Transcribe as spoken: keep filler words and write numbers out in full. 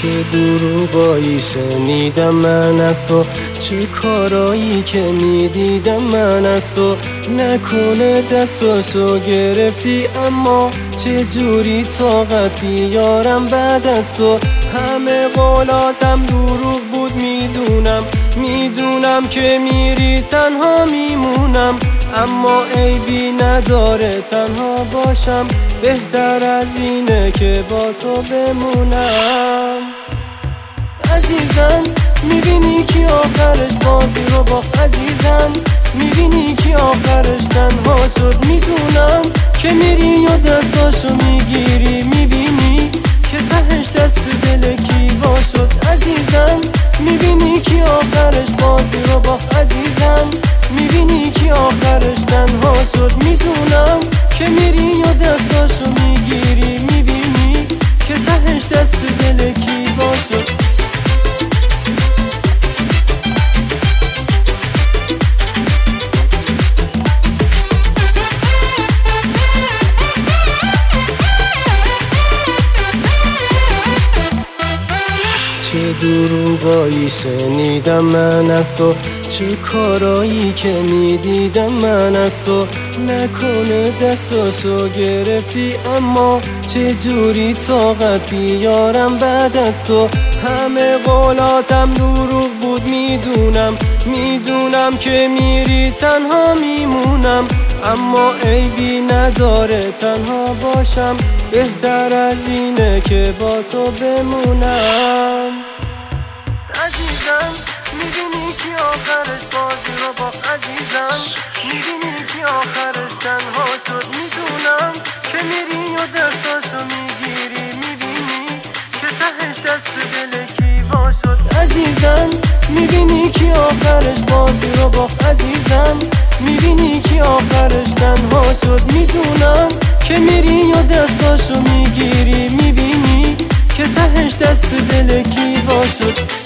چه دروغایی شنیدم من از تو، چه کارایی که میدیدم من از تو. نکنه دستاشو گرفتی اما چه جوری طاقت بیارم بعد از تو. همه قولاتم دروغ بود میدونم، میدونم که میری تنها میمونم، اما عیبی نداره تنها باشم، بهتر از اینه که با تو بمونم. عزیزم میبینی که آخرش بازی رو باخت، عزیزم میبینی که آخرش تنها شد. میدونم که میری و دستاشو میگیری، میبینی که تهش دست دل کیوا شد. عزیزم میبینی که آخرش بازی رو باخت، عزیزم میبینی که آخرش تنها شد. میدونم که میری و دستاشو میگیری، میبینی که تهش دست دل کیوا شد. چه دروغایی شنیدم من از تو، چه کارایی که میدیدم من از تو. نکنه دستاشو گرفتی اما چه جوری طاقت بیارم بعد از تو. همه قولاتم دروغ بود میدونم، میدونم که میری تنها میمونم، اما عیبی نداره تنها باشم، بهتر از اینه که با تو بمونم. عزیزم میبینی که آخرش بازی رو باخت، عزیزم میبینی که آخرش تنها شد. میدونم که میری و دستاشو میگیری، میبینی که تهش دست دل کیوا شد. عزیزم میبینی که آخرش بازی رو باخت، عزیزم میبینی که آخرش تنها شد. میدونم که میری و دستاشو میگیری، میبینی که تهش دست دل کیوا شد.